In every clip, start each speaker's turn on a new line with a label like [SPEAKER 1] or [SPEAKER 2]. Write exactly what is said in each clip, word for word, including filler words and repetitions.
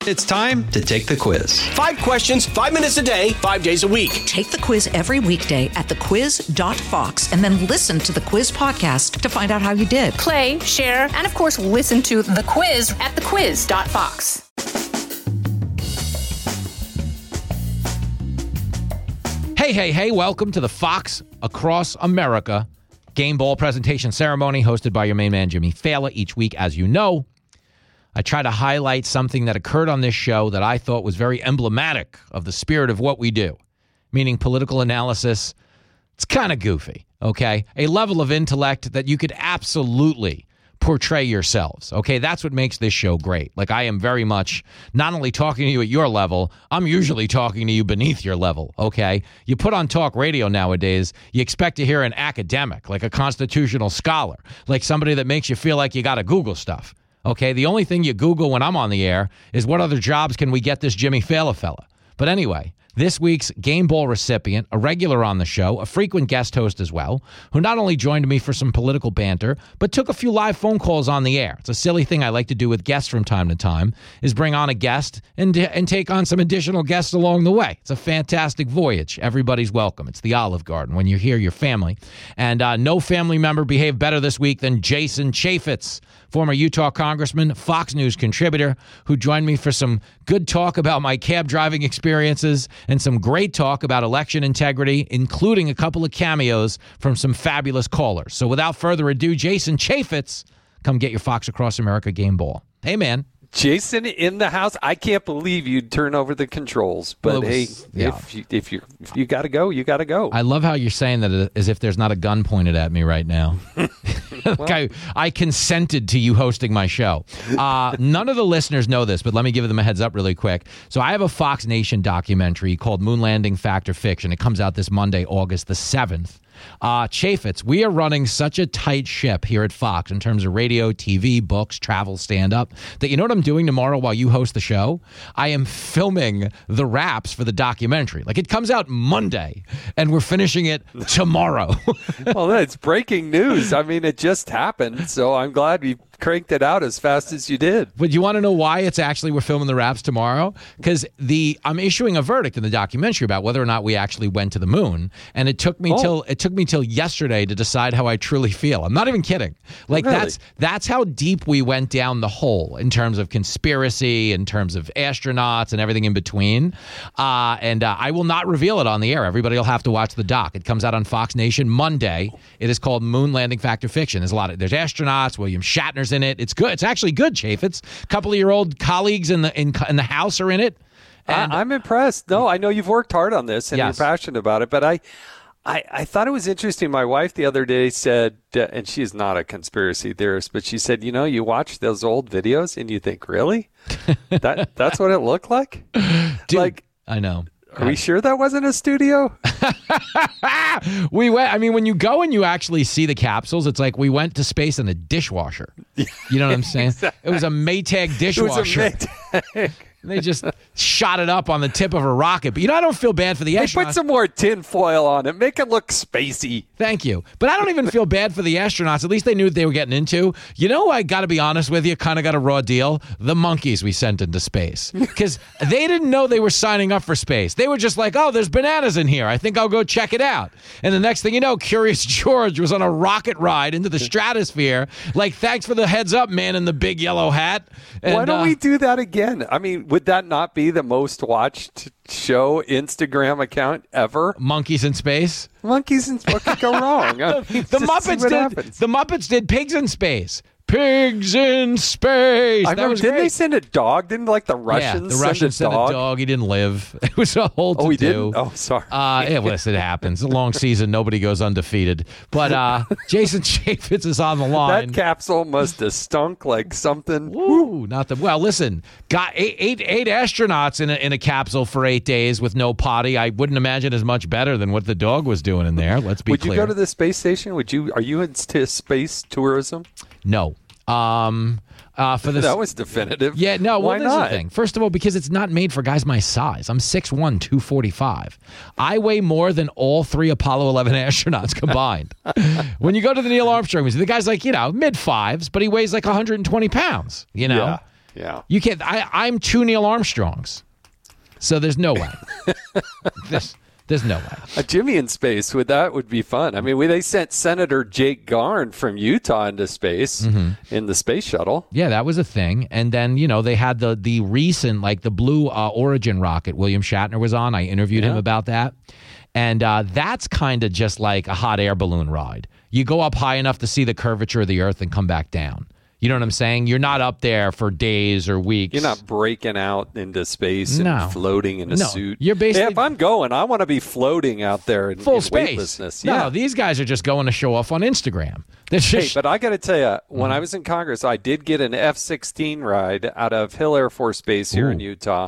[SPEAKER 1] It's time to take the quiz.
[SPEAKER 2] Five questions, five minutes a day, five days a week.
[SPEAKER 3] Take the quiz every weekday at the quiz dot fox and then listen to the quiz podcast to find out how you did.
[SPEAKER 4] Play, share, and of course, listen to the quiz at the quiz dot fox.
[SPEAKER 5] Hey, hey, hey, welcome to the Fox Across America Game Ball Presentation Ceremony hosted by your main man, Jimmy Fallon. Each week, as you know, I try to highlight something that occurred on this show that I thought was very emblematic of the spirit of what we do, meaning political analysis. It's kind of goofy, okay? A level of intellect that you could absolutely portray yourselves, okay? That's what makes this show great. Like, I am very much not only talking to you at your level, I'm usually talking to you beneath your level, okay? You put on talk radio nowadays, you expect to hear an academic, like a constitutional scholar, like somebody that makes you feel like you got to Google stuff. Okay, the only thing you Google when I'm on the air is what other jobs can we get this Jimmy Fallon fella. But anyway, this week's Game Ball recipient, a regular on the show, a frequent guest host as well, who not only joined me for some political banter, but took a few live phone calls on the air. It's a silly thing I like to do with guests from time to time, is bring on a guest and, and take on some additional guests along the way. It's a fantastic voyage. Everybody's welcome. It's the Olive Garden. When you're here, your family. And uh, no family member behaved better this week than Jason Chaffetz, former Utah congressman, Fox News contributor, who joined me for some good talk about my cab driving experiences and some great talk about election integrity, including a couple of cameos from some fabulous callers. So without further ado, Jason Chaffetz, come get your Fox Across America game ball. Hey, man.
[SPEAKER 6] Jason in the house. I can't believe you'd turn over the controls. But, well, was, hey, yeah. if you if you if you got to go, you got to go.
[SPEAKER 5] I love how you're saying that as if there's not a gun pointed at me right now. Well, I, I consented to you hosting my show. Uh, none of the listeners know this, but let me give them a heads up really quick. So I have a Fox Nation documentary called Moon Landing Fact or Fiction. It comes out this Monday, August the seventh. Uh, Chaffetz, we are running such a tight ship here at Fox in terms of radio, T V, books, travel, stand-up, that you know what I'm doing tomorrow while you host the show? I am filming the wraps for the documentary. Like, it comes out Monday, and we're finishing it tomorrow.
[SPEAKER 6] Well, that's breaking news. I mean, it just happened, so I'm glad we cranked it out as fast as you did.
[SPEAKER 5] But you want to know why it's actually we're filming the wraps tomorrow? Because the I'm issuing a verdict in the documentary about whether or not we actually went to the moon, and it took me oh. till it took me till yesterday to decide how I truly feel. I'm not even kidding. Like
[SPEAKER 6] really?
[SPEAKER 5] that's that's how deep we went down the hole in terms of conspiracy, in terms of astronauts, and everything in between. Uh, and uh, I will not reveal it on the air. Everybody will have to watch the doc. It comes out on Fox Nation Monday. It is called Moon Landing Fact or Fiction. There's a lot of there's astronauts. William Shatner's in it. It's good. It's actually good, Chaffetz. A couple of your old colleagues in the in, in the House are in it.
[SPEAKER 6] And I, I'm impressed. No, I know you've worked hard on this and yes. you're passionate about it, but I, I, I thought it was interesting. My wife the other day said, uh, and she's not a conspiracy theorist, but she said, you know, you watch those old videos and you think, really? that That's what it looked like?
[SPEAKER 5] Dude,
[SPEAKER 6] like,
[SPEAKER 5] I know.
[SPEAKER 6] Are we sure that wasn't a studio?
[SPEAKER 5] we went. I mean, when you go and you actually see the capsules, it's like we went to space in a dishwasher. You know what I'm saying? Exactly. It was a Maytag dishwasher.
[SPEAKER 6] It was a Maytag.
[SPEAKER 5] They just shot it up on the tip of a rocket. But, you know, I don't feel bad for the astronauts.
[SPEAKER 6] They put some more tin foil on it. Make it look spacey.
[SPEAKER 5] Thank you. But I don't even feel bad for the astronauts. At least they knew what they were getting into. You know, I got to be honest with you, kind of got a raw deal. The monkeys we sent into space. Because they didn't know they were signing up for space. They were just like, oh, there's bananas in here. I think I'll go check it out. And the next thing you know, Curious George was on a rocket ride into the stratosphere. Like, thanks for the heads up, man in the big yellow hat. And,
[SPEAKER 6] why don't
[SPEAKER 5] uh,
[SPEAKER 6] we do that again? I mean, would that not be the most watched show Instagram account ever?
[SPEAKER 5] Monkeys in space?
[SPEAKER 6] Monkeys in space. What could go wrong?
[SPEAKER 5] the, the Muppets did.
[SPEAKER 6] Happens.
[SPEAKER 5] The Muppets did Pigs in Space. Pigs in space.
[SPEAKER 6] I
[SPEAKER 5] that
[SPEAKER 6] remember,
[SPEAKER 5] was
[SPEAKER 6] didn't
[SPEAKER 5] great.
[SPEAKER 6] they send a dog? Didn't like the Russians
[SPEAKER 5] yeah, the Russians
[SPEAKER 6] send a
[SPEAKER 5] sent
[SPEAKER 6] dog?
[SPEAKER 5] a dog. He didn't live. It was a whole to-do.
[SPEAKER 6] Oh, he didn't? Oh, sorry.
[SPEAKER 5] Uh, yeah, listen, it happens. It's a long season. Nobody goes undefeated. But uh, Jason Chaffetz is on the line.
[SPEAKER 6] That capsule must have stunk like something.
[SPEAKER 5] Woo, not the well. Listen, got eight, eight, eight astronauts in a, in a capsule for eight days with no potty. I wouldn't imagine as much better than what the dog was doing in there. Let's be
[SPEAKER 6] Would
[SPEAKER 5] clear.
[SPEAKER 6] Would you go to the space station? Would you? Are you into space tourism?
[SPEAKER 5] No. Um, uh, for this,
[SPEAKER 6] that was definitive.
[SPEAKER 5] Yeah, no.
[SPEAKER 6] Why
[SPEAKER 5] well,
[SPEAKER 6] not?
[SPEAKER 5] The thing. First of all, because it's not made for guys my size. I'm six one, two forty-five. I weigh more than all three Apollo eleven astronauts combined. When you go to the Neil Armstrong museum, the guy's like, you know, mid fives, but he weighs like one hundred twenty pounds. You know.
[SPEAKER 6] Yeah. Yeah.
[SPEAKER 5] You can't. I, I'm two Neil Armstrongs. So there's no way. there's, there's no way.
[SPEAKER 6] A Jimmy in space, would that would be fun. I mean, we, they sent Senator Jake Garn from Utah into space mm-hmm. in the space shuttle.
[SPEAKER 5] Yeah, that was a thing. And then, you know, they had the the recent, like the Blue uh, Origin rocket William Shatner was on. I interviewed yeah. him about that. And uh, that's kind of just like a hot air balloon ride. You go up high enough to see the curvature of the Earth and come back down. You know what I'm saying? You're not up there for days or weeks.
[SPEAKER 6] You're not breaking out into space and
[SPEAKER 5] no.
[SPEAKER 6] floating in a
[SPEAKER 5] no.
[SPEAKER 6] suit.
[SPEAKER 5] You're basically,
[SPEAKER 6] yeah, if I'm going, I want to be floating out there in,
[SPEAKER 5] full
[SPEAKER 6] in
[SPEAKER 5] space.
[SPEAKER 6] weightlessness.
[SPEAKER 5] No,
[SPEAKER 6] yeah.
[SPEAKER 5] no, these guys are just going to show off on Instagram. Just,
[SPEAKER 6] hey, but I got to tell you, when mm. I was in Congress, I did get an F sixteen ride out of Hill Air Force Base here Ooh. in Utah.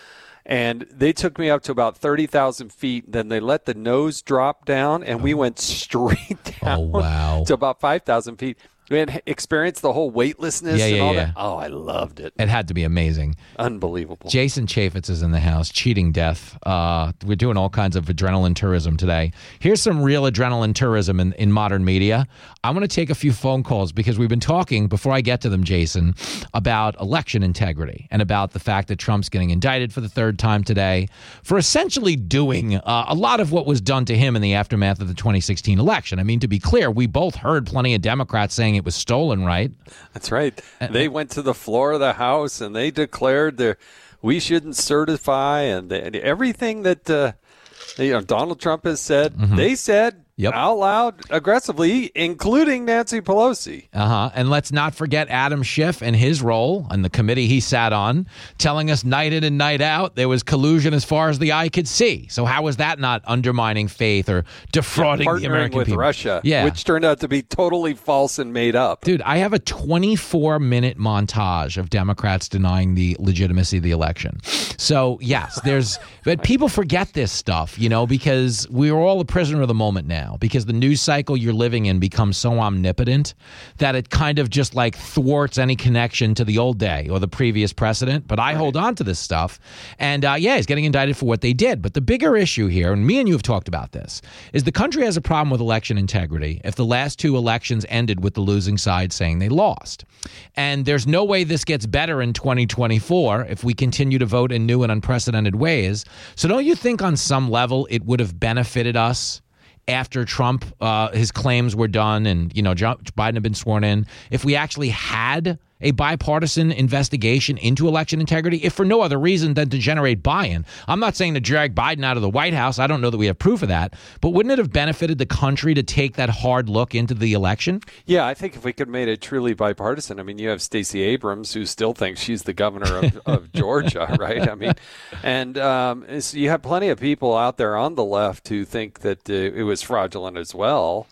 [SPEAKER 6] And they took me up to about thirty thousand feet. Then they let the nose drop down, and we went straight down
[SPEAKER 5] oh, wow.
[SPEAKER 6] to about five thousand feet. And experienced the whole weightlessness
[SPEAKER 5] yeah, yeah,
[SPEAKER 6] and all
[SPEAKER 5] yeah.
[SPEAKER 6] that. Oh, I loved it.
[SPEAKER 5] It had to be amazing.
[SPEAKER 6] Unbelievable.
[SPEAKER 5] Jason Chaffetz is in the house, cheating death. Uh, we're doing all kinds of adrenaline tourism today. Here's some real adrenaline tourism in, in modern media. I'm going to take a few phone calls because we've been talking, before I get to them, Jason, about election integrity and about the fact that Trump's getting indicted for the third time today for essentially doing uh, a lot of what was done to him in the aftermath of the twenty sixteen election. I mean, to be clear, we both heard plenty of Democrats saying it was stolen, right?
[SPEAKER 6] That's right. They went to the floor of the House and they declared that we shouldn't certify, and, they, and everything that uh, you know Donald Trump has said, mm-hmm. they said yep. out loud, aggressively, including Nancy Pelosi.
[SPEAKER 5] Uh-huh. And let's not forget Adam Schiff and his role and the committee he sat on, telling us night in and night out there was collusion as far as the eye could see. So how was that not undermining faith or defrauding
[SPEAKER 6] yeah,
[SPEAKER 5] the American
[SPEAKER 6] with
[SPEAKER 5] people?
[SPEAKER 6] Russia,
[SPEAKER 5] yeah.
[SPEAKER 6] which turned out to be totally false and made up.
[SPEAKER 5] Dude, I have a twenty-four minute montage of Democrats denying the legitimacy of the election. So, yes, there's but people forget this stuff, you know, because we're all a prisoner of the moment now. Because the news cycle you're living in becomes so omnipotent that it kind of just like thwarts any connection to the old day or the previous precedent. But I right. hold on to this stuff. And uh, yeah, he's getting indicted for what they did. But the bigger issue here, and me and you have talked about this, is the country has a problem with election integrity if the last two elections ended with the losing side saying they lost. And there's no way this gets better in twenty twenty-four if we continue to vote in new and unprecedented ways. So don't you think on some level it would have benefited us after Trump, uh, his claims were done and, you know, Joe Biden had been sworn in, if we actually had a bipartisan investigation into election integrity, if for no other reason than to generate buy-in? I'm not saying to drag Biden out of the White House. I don't know that we have proof of that. But wouldn't it have benefited the country to take that hard look into the election?
[SPEAKER 6] Yeah, I think if we could have made it truly bipartisan. I mean, you have Stacey Abrams, who still thinks she's the governor of, of Georgia, right? I mean, and um, so you have plenty of people out there on the left who think that uh, it was fraudulent as well.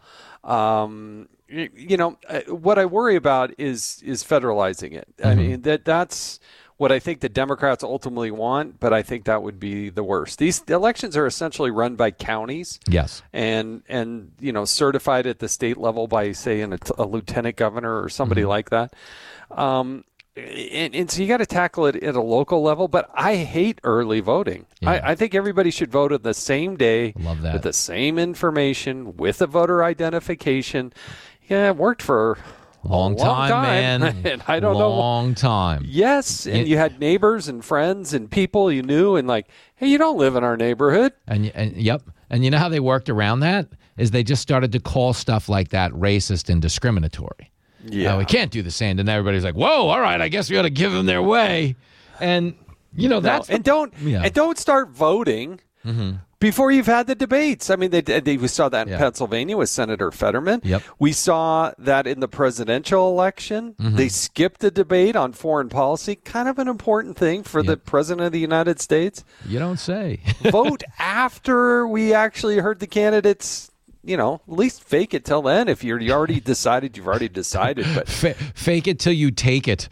[SPEAKER 6] Um You know, what I worry about is is federalizing it. Mm-hmm. I mean, that that's what I think the Democrats ultimately want, but I think that would be the worst. These elections are essentially run by counties.
[SPEAKER 5] Yes.
[SPEAKER 6] And, and you know, certified at the state level by, say, an, a lieutenant governor or somebody mm-hmm. like that. Um, and, and so you got to tackle it at a local level, but I hate early voting. Yeah. I, I think everybody should vote on the same day.
[SPEAKER 5] Love that.
[SPEAKER 6] With the same information, with a voter identification. Yeah, it worked for a
[SPEAKER 5] long,
[SPEAKER 6] long
[SPEAKER 5] time,
[SPEAKER 6] time,
[SPEAKER 5] man.
[SPEAKER 6] and I don't
[SPEAKER 5] long
[SPEAKER 6] know.
[SPEAKER 5] Long time.
[SPEAKER 6] Yes, and it, you had neighbors and friends and people you knew, and like, hey, you don't live in our neighborhood.
[SPEAKER 5] And, and yep, and you know how they worked around that? Is they just started to call stuff like that racist and discriminatory. Yeah, uh, we can't do the same. And everybody's like, whoa, all right, I guess we ought to give them their way. And you know that's
[SPEAKER 6] no, and
[SPEAKER 5] the,
[SPEAKER 6] don't
[SPEAKER 5] yeah.
[SPEAKER 6] and don't start voting. Mm-hmm. Before you've had the debates. I mean, they, they, we saw that in yeah. Pennsylvania with Senator Fetterman.
[SPEAKER 5] Yep.
[SPEAKER 6] We saw that in the presidential election. Mm-hmm. They skipped a debate on foreign policy, kind of an important thing for yep. the president of the United States.
[SPEAKER 5] You don't say.
[SPEAKER 6] Vote after we actually heard the candidates. You know, at least fake it till then. If you're you already decided, you've already decided. But
[SPEAKER 5] F- fake it till you take it.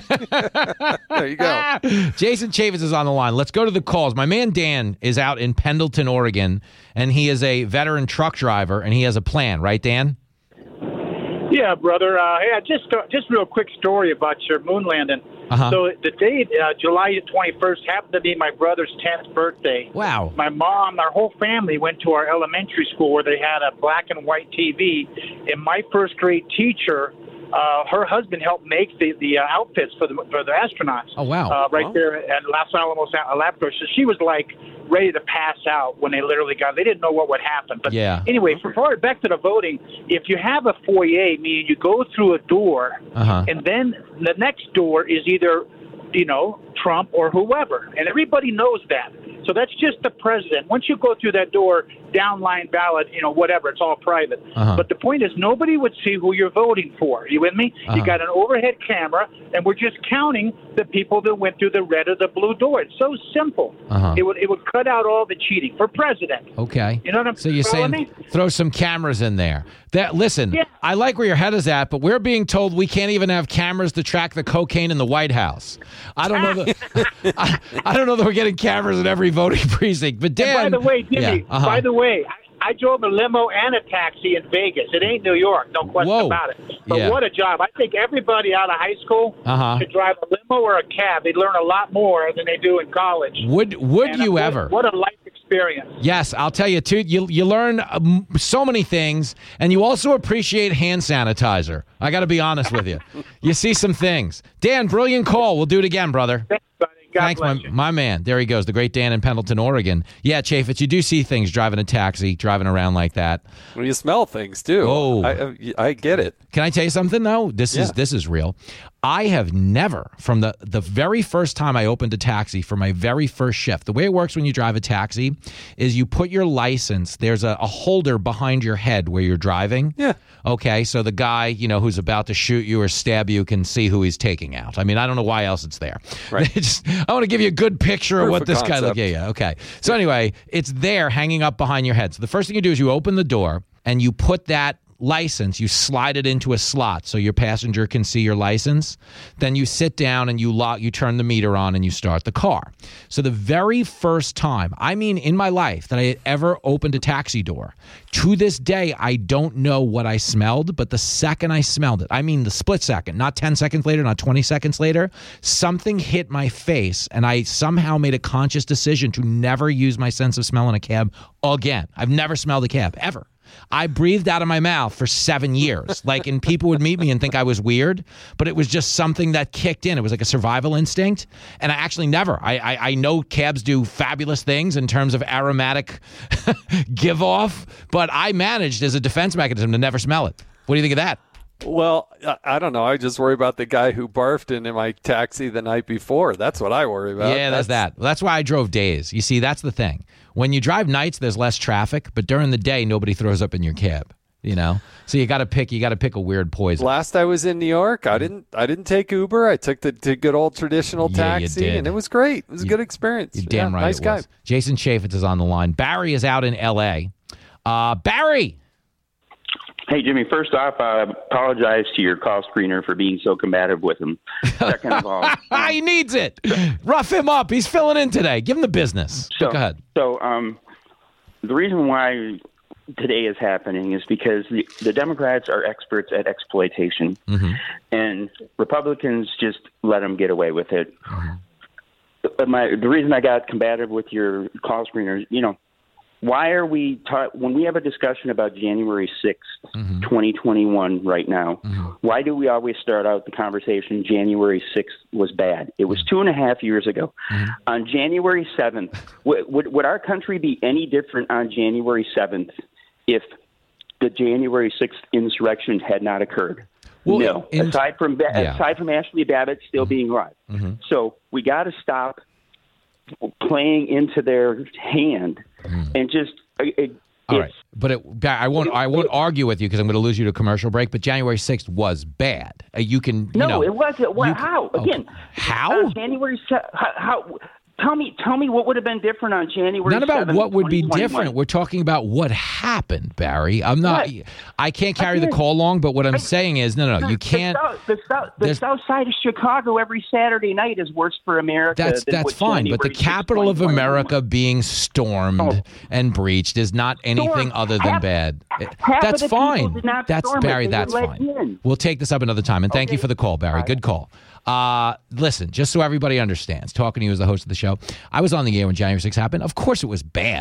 [SPEAKER 6] There you go.
[SPEAKER 5] Jason Chaffetz is on the line. Let's go to the calls. My man Dan is out in Pendleton, Oregon, and he is a veteran truck driver, and he has a plan. Right, Dan?
[SPEAKER 7] Yeah, brother. Uh, yeah, just uh, just real quick story about your moon landing.
[SPEAKER 5] Uh-huh.
[SPEAKER 7] So the date, uh, July twenty-first, happened to be my brother's tenth birthday.
[SPEAKER 5] Wow.
[SPEAKER 7] My mom, our whole family went to our elementary school where they had a black and white T V, and my first grade teacher uh, her husband helped make the the uh, outfits for the for the astronauts.
[SPEAKER 5] Oh wow!
[SPEAKER 7] Uh, right
[SPEAKER 5] wow.
[SPEAKER 7] there at Los Alamos Laboratory. So she was like ready to pass out when they literally got. They didn't know what would happen. But
[SPEAKER 5] yeah.
[SPEAKER 7] anyway, for back to the voting. If you have a foyer, meaning you go through a door,
[SPEAKER 5] uh-huh.
[SPEAKER 7] and then the next door is either, you know, Trump or whoever, and everybody knows that. So that's just the president. Once you go through that door, downline ballot, you know, whatever, it's all private.
[SPEAKER 5] Uh-huh.
[SPEAKER 7] But the point is, nobody would see who you're voting for. You with me?
[SPEAKER 5] Uh-huh.
[SPEAKER 7] You got an overhead camera, and we're just counting the people that went through the red or the blue door. It's so simple.
[SPEAKER 5] Uh-huh.
[SPEAKER 7] It would it would cut out all the cheating for president.
[SPEAKER 5] Okay.
[SPEAKER 7] You know what I'm
[SPEAKER 5] So you're saying
[SPEAKER 7] me?
[SPEAKER 5] throw some cameras in there. That listen,
[SPEAKER 7] Yeah.
[SPEAKER 5] I like where your head is at, but we're being told we can't even have cameras to track the cocaine in the White House. I don't know that I, I don't know that we're getting cameras in every voting precinct. But Dan,
[SPEAKER 7] and by the way, Jimmy,
[SPEAKER 5] yeah, uh-huh.
[SPEAKER 7] by the way, I, I drove a limo and a taxi in Vegas. It ain't New York, no question
[SPEAKER 5] Whoa.
[SPEAKER 7] about it. But
[SPEAKER 5] Yeah.
[SPEAKER 7] what a job. I think everybody out of high school
[SPEAKER 5] Uh-huh.
[SPEAKER 7] should drive a limo or a cab. They'd learn a lot more than they do in college.
[SPEAKER 5] would would
[SPEAKER 7] And
[SPEAKER 5] you
[SPEAKER 7] what,
[SPEAKER 5] ever?
[SPEAKER 7] What a life experience.
[SPEAKER 5] Yes, I'll tell you too. You you learn um, so many things, and you also appreciate hand sanitizer. I got to be honest with you. You see some things. Dan, brilliant call. We'll do it again, brother.
[SPEAKER 7] Thanks, buddy. God
[SPEAKER 5] Thanks, my,
[SPEAKER 7] bless you.
[SPEAKER 5] my man. There he goes, the great Dan in Pendleton, Oregon. Yeah, Chaffetz, you do see things driving a taxi, driving around like that.
[SPEAKER 6] Well, you smell things too.
[SPEAKER 5] Oh.
[SPEAKER 6] I, I, I get it.
[SPEAKER 5] Can I tell you something though? This is
[SPEAKER 6] Yeah.
[SPEAKER 5] this is real. I have never, from the the very first time I opened a taxi for my very first shift, the way it works when you drive a taxi is you put your license, there's a, a holder behind your head where you're driving.
[SPEAKER 6] Yeah.
[SPEAKER 5] Okay, so the guy, you know, who's about to shoot you or stab you can see who he's taking out. I mean, I don't know why else it's there.
[SPEAKER 6] Right.
[SPEAKER 5] Just, I want to give you a good picture of
[SPEAKER 6] Proof
[SPEAKER 5] what
[SPEAKER 6] of
[SPEAKER 5] this guy
[SPEAKER 6] concept.
[SPEAKER 5] looks. Yeah, yeah, okay. So anyway, it's there hanging up behind your head. So the first thing you do is you open the door and you put that license, you slide it into a slot so your passenger can see your license. Then you sit down and you lock, you turn the meter on and you start the car. So the very first time, I mean in my life, that I had ever opened a taxi door, to this day, I don't know what I smelled, but the second I smelled it, I mean the split second, not ten seconds later, not twenty seconds later, something hit my face and I somehow made a conscious decision to never use my sense of smell in a cab again. I've never smelled a cab, ever. I breathed out of my mouth for seven years. Like, and people would meet me and think I was weird, but it was just something that kicked in. It was like a survival instinct. And I actually never, I I, I know cabs do fabulous things in terms of aromatic give off, but I managed as a defense mechanism to never smell it. What do you think of that?
[SPEAKER 6] Well, I, I don't know. I just worry about the guy who barfed into my taxi the night before. That's what I worry about.
[SPEAKER 5] Yeah, that's, that's that. That's why I drove days. You see, that's the thing. When you drive nights, there's less traffic, but during the day, nobody throws up in your cab. You know, so you got to pick. You got to pick a weird poison.
[SPEAKER 6] Last I was in New York, I didn't. I didn't take Uber. I took the, the good old traditional
[SPEAKER 5] Yeah, you
[SPEAKER 6] taxi,
[SPEAKER 5] did.
[SPEAKER 6] and it was great. It was a good experience.
[SPEAKER 5] You're damn
[SPEAKER 6] Yeah,
[SPEAKER 5] right.
[SPEAKER 6] nice
[SPEAKER 5] it
[SPEAKER 6] guy.
[SPEAKER 5] was. Jason Chaffetz is on the line. Barry is out in L A. Uh, Barry.
[SPEAKER 8] Hey, Jimmy, first off, I apologize to your call screener for being so combative with him. Second of all,
[SPEAKER 5] he needs it. Rough him up. He's filling in today. Give him the business.
[SPEAKER 8] so,
[SPEAKER 5] Go ahead.
[SPEAKER 8] So um, the reason why today is happening is because the, the Democrats are experts at exploitation,
[SPEAKER 5] Mm-hmm.
[SPEAKER 8] and Republicans just let them get away with it. But my, the reason I got combative with your call screener, you know, why are we ta- when we have a discussion about January sixth,
[SPEAKER 5] Mm-hmm.
[SPEAKER 8] twenty twenty-one right now,
[SPEAKER 5] Mm-hmm.
[SPEAKER 8] why do we always start out the conversation January sixth was bad? It was two and a half years ago.
[SPEAKER 5] Mm-hmm.
[SPEAKER 8] On January seventh, w- would, would our country be any different on January seventh if the January sixth insurrection had not occurred?
[SPEAKER 5] Well,
[SPEAKER 8] no.
[SPEAKER 5] in-
[SPEAKER 8] aside from ba-
[SPEAKER 5] yeah.
[SPEAKER 8] aside from Ashley Babbitt still
[SPEAKER 5] Mm-hmm.
[SPEAKER 8] being alive.
[SPEAKER 5] Mm-hmm.
[SPEAKER 8] So we got to stop playing into their hand and just it, it,
[SPEAKER 5] All
[SPEAKER 8] it's,
[SPEAKER 5] right, but it, Barry, I won't. I won't argue with you because I'm going to lose you to a commercial break. But January sixth was bad. Uh, you can. You
[SPEAKER 8] no,
[SPEAKER 5] know,
[SPEAKER 8] it wasn't. Well,
[SPEAKER 5] you-
[SPEAKER 8] how again?
[SPEAKER 5] okay. How?
[SPEAKER 8] Uh, January se- how, how? Tell me, tell me what would have been different on January.
[SPEAKER 5] Not about
[SPEAKER 8] seventh,
[SPEAKER 5] what would be
[SPEAKER 8] twenty twenty-one.
[SPEAKER 5] different. We're talking about what happened, Barry. I'm not.
[SPEAKER 8] What?
[SPEAKER 5] I can't carry the
[SPEAKER 8] Again,
[SPEAKER 5] call long. But what I'm saying is, no, no, no.
[SPEAKER 8] The-
[SPEAKER 5] You can't.
[SPEAKER 8] The south, the, south, the
[SPEAKER 5] there's-
[SPEAKER 8] south side of Chicago every Saturday night is worse for America.
[SPEAKER 5] That's
[SPEAKER 8] than
[SPEAKER 5] that's
[SPEAKER 8] what
[SPEAKER 5] fine, but the
[SPEAKER 8] January sixth,
[SPEAKER 5] capital of
[SPEAKER 8] twenty twenty-one
[SPEAKER 5] America being stormed
[SPEAKER 8] Oh.
[SPEAKER 5] and breached is not anything
[SPEAKER 8] Stormed.
[SPEAKER 5] other than
[SPEAKER 8] Half-
[SPEAKER 5] bad. It-
[SPEAKER 8] half
[SPEAKER 5] that's
[SPEAKER 8] of the people
[SPEAKER 5] fine.
[SPEAKER 8] did not
[SPEAKER 5] That's
[SPEAKER 8] storm it.
[SPEAKER 5] Barry.
[SPEAKER 8] They
[SPEAKER 5] That's
[SPEAKER 8] were let
[SPEAKER 5] fine.
[SPEAKER 8] in.
[SPEAKER 5] We'll take this up another time. And thank you
[SPEAKER 8] Okay.
[SPEAKER 5] for the call, Barry. Good call. Uh, listen, just so everybody understands, talking to you as the host of the show, I was on the air when January sixth happened. Of course, it was bad.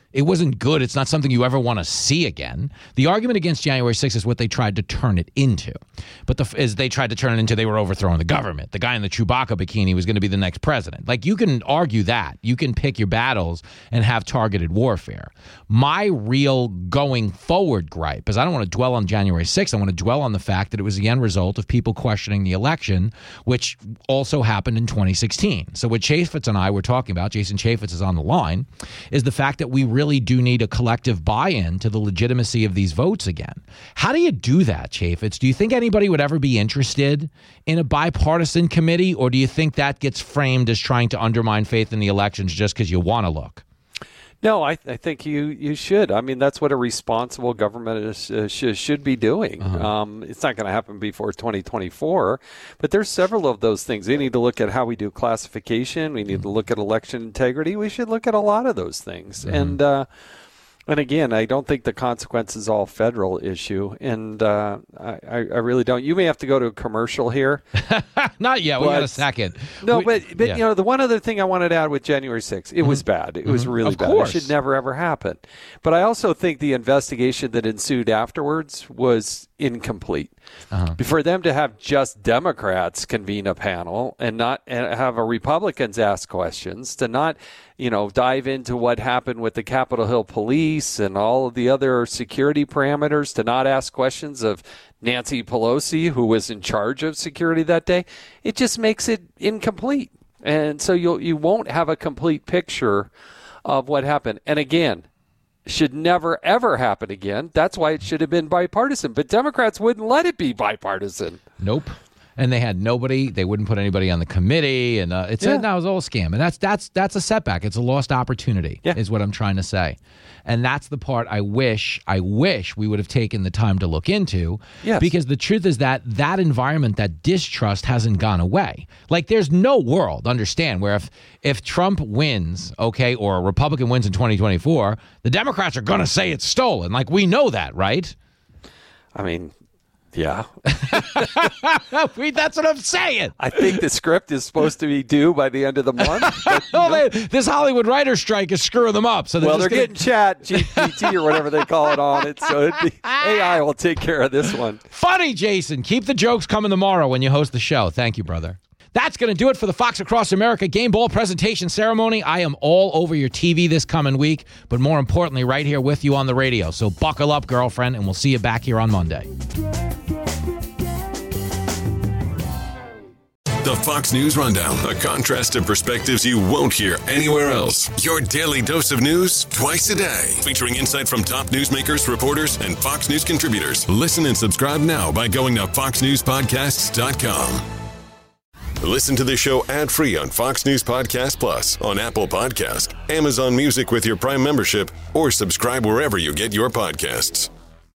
[SPEAKER 5] It wasn't good. It's not something you ever want to see again. The argument against January sixth is what they tried to turn it into. But the, is they tried to turn it into they were overthrowing the government. The guy in the Chewbacca bikini was going to be the next president. Like, you can argue that. You can pick your battles and have targeted warfare. My real going forward gripe is I don't want to dwell on January sixth. I want to dwell on the fact that it was the end result of people questioning the election, which also happened in twenty sixteen. So what Chaffetz and I were talking about, Jason Chaffetz is on the line, is the fact that we really do need a collective buy-in to the legitimacy of these votes again. How do you do that, Chaffetz? Do you think anybody would ever be interested in a bipartisan committee, or do you think that gets framed as trying to undermine faith in the elections just because you want to look?
[SPEAKER 6] No, I, I think you, you should. I mean, that's what a responsible government is, uh, sh- should be doing. Uh-huh. Um, it's not going to happen before twenty twenty-four, but there's several of those things. We need to look at how we do classification. We need mm-hmm. to look at election integrity. We should look at a lot of those things. Mm-hmm. And uh, and again, I don't think the consequence is all federal issue, and uh, I, I really don't. You may have to go to a commercial here.
[SPEAKER 5] Not yet. But, we got a second.
[SPEAKER 6] No,
[SPEAKER 5] we,
[SPEAKER 6] but, but
[SPEAKER 5] yeah.
[SPEAKER 6] you know, the one other thing I wanted to add with January sixth, it mm-hmm. was bad. It mm-hmm. was really
[SPEAKER 5] of
[SPEAKER 6] bad.
[SPEAKER 5] Course.
[SPEAKER 6] It should never, ever happen. But I also think the investigation that ensued afterwards was incomplete. Uh-huh. For them to have just Democrats convene a panel and not and have a Republicans ask questions, to not, you know, dive into what happened with the Capitol Hill police and all of the other security parameters, to not ask questions of Nancy Pelosi, who was in charge of security that day, it just makes it incomplete. And so you'll, you won't have a complete picture of what happened. And again, should never, ever happen again. That's why it should have been bipartisan. But Democrats wouldn't let it be bipartisan.
[SPEAKER 5] Nope. And they had nobody. They wouldn't put anybody on the committee, and uh, it's
[SPEAKER 6] yeah.
[SPEAKER 5] a, no, it was all a scam. And that's that's that's a setback. It's a lost opportunity,
[SPEAKER 6] yeah.
[SPEAKER 5] is what I'm trying to say. And that's the part I wish I wish we would have taken the time to look into.
[SPEAKER 6] Yes.
[SPEAKER 5] Because the truth is that that environment, that distrust, hasn't gone away. Like, there's no world, understand, where if if Trump wins, okay, or a Republican wins in twenty twenty-four, the Democrats are going to say it's stolen. Like, we know that, right?
[SPEAKER 6] I mean. Yeah.
[SPEAKER 5] That's what I'm saying.
[SPEAKER 6] I think the script is supposed to be due by the end of the month. But,
[SPEAKER 5] well, they, this Hollywood writer strike is screwing them up. So they're
[SPEAKER 6] well,
[SPEAKER 5] just
[SPEAKER 6] they're
[SPEAKER 5] gonna...
[SPEAKER 6] getting Chat G P T or whatever they call it on it. So the A I will take care of this one.
[SPEAKER 5] Funny, Jason. Keep the jokes coming tomorrow when you host the show. Thank you, brother. That's going to do it for the Fox Across America Game Ball presentation ceremony. I am all over your T V this coming week, but more importantly, right here with you on the radio. So buckle up, girlfriend, and we'll see you back here on Monday.
[SPEAKER 9] The Fox News Rundown, a contrast of perspectives you won't hear anywhere else. Your daily dose of news twice a day, featuring insight from top newsmakers, reporters, and Fox News contributors. Listen and subscribe now by going to fox news podcasts dot com. Listen to the show ad-free on Fox News Podcast Plus, on Apple Podcast, Amazon Music with your Prime membership, or subscribe wherever you get your podcasts.